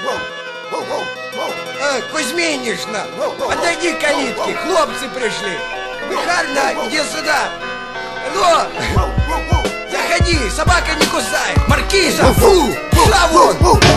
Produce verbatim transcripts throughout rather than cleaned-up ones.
Э, Кузьминишна, подойди к калитке, хлопцы пришли. Михайловна, иди сюда. Ну, заходи, собака не кусает. Маркиза, фу, шла вон.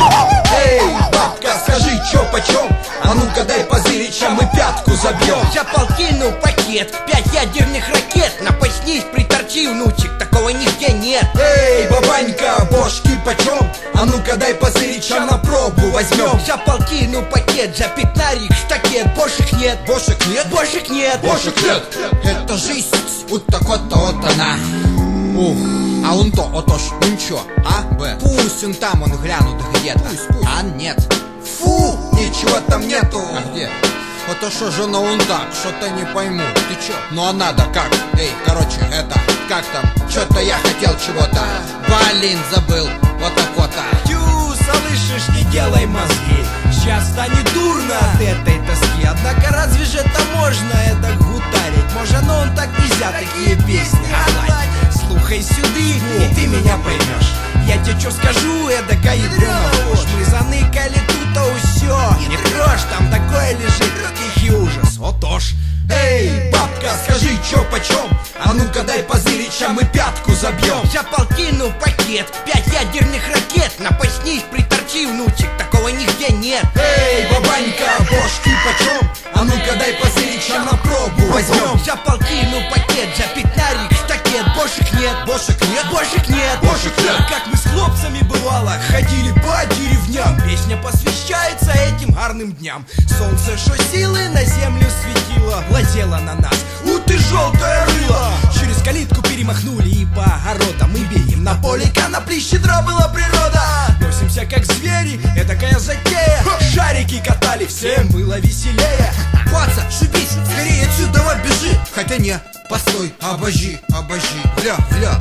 Эй, бабка, скажи, чё почем? А ну-ка дай позырича, мы пятку забьем. За полтину пакет, пять ядерных ракет. Напаснись, приторчи, внучек, такого нигде нет. Эй, бабанька, бошки почем? А ну-ка дай позырича, на пробу возьмем. За полтину пакет, за пятнарик штакет. Бошек нет, Бошек нет? бошек нет, Бошек нет. Это жизнь, вот так вот вот она. Ух, а он то, ото ж, ну ничего, а? Б. Пусть он там, он глянут где-то. Пусть, пусть. А нет. Фу, ничего там нету. А где? Это что же на он так, что-то не пойму. Ты чё? Ну а надо как? Эй, короче, это, как там? Что-то я хотел чего-то. Блин, забыл. Вот так вот. Тю, слышишь, не делай мозги. Сейчас станет дурно от этой тоски. Однако разве же это можно, это гутарить? Может, но он так нельзя такие песни гнать. Слухай сюды, и ты меня поймешь. Я тебе что скажу, эдакая ядрёна ложь. Мы заныкали тут, а усё. Не трожь, там такое лежит, тихий ужас, вот уж. Эй, бабка, скажи, чё почем? А ну-ка дай позырича, мы пятку забьем. За полтину пакет, пять ядерных ракет. Напаснись, приторчи, внучек, такого нигде нет. Эй, бабанька, бошки почем? А ну-ка дай позырича, на пробу возьмем. За полтину пакет, за пятнарик штакет. Бошек нет, Бошек нет? бошек нет, Бошек нет. Как мы с хлопцами бывало ходили по деревням. Песня посвящается этим гарным дням. Солнце, шо силы на землю светило, глазело на нас, у ты желтое рыло. Через калитку перемахнули и по огородам мы бегаем. На поле конопли щедра была природа. Носимся как звери, этакая затея. Шарики катали, всем было веселее. Паца, шибись, скорее отсюда бежи. Хотя не, постой, обожди, обожди. Гля, гля,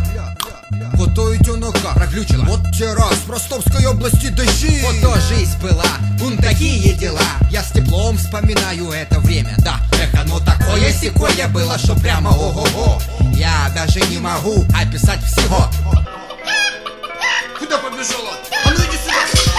вот то ведь оно как проглючило. Вот те раз в Ростовской области дожди. Вот то жизнь была, вон такие дела. Я с теплом вспоминаю это время, да. Эх, оно такое секое было, что прямо ого-го. Я даже не могу описать всего. Куда побежала? А ну иди сюда.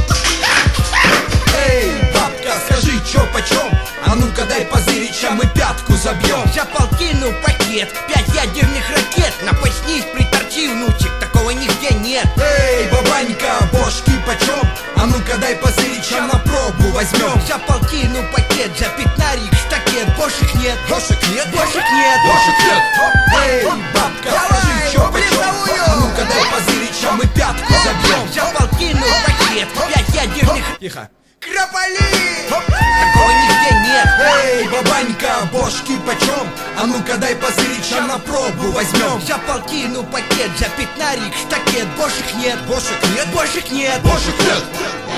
Эй, бабка, скажи, чё почем? А ну-ка дай позырича, мы пятку забьем. За полтину пакет, пять ядерных ракет. Напаснись, приторчи, внучек, такого нигде нет. Эй, бабанька, бошки почем? А ну-ка дай позырича, на пробу возьмем. За полтину пакет, за пятнарик штакет. Бошек нет, Бошек нет? бошек нет, Бошек нет. Эй, бабка, скажи, чё почем? А ну-ка дай позырича, мы пятку забьем. За полтину пакет, пять ядерных. Тихо. Крополи! Такого нигде нет. Эй, бабанька, бошки почем? А ну-ка дай позырича, на пробу возьмем. За полтину пакет, за пятнарик штакет. Бошек нет, Бошек нет? бошек нет, Бошек нет.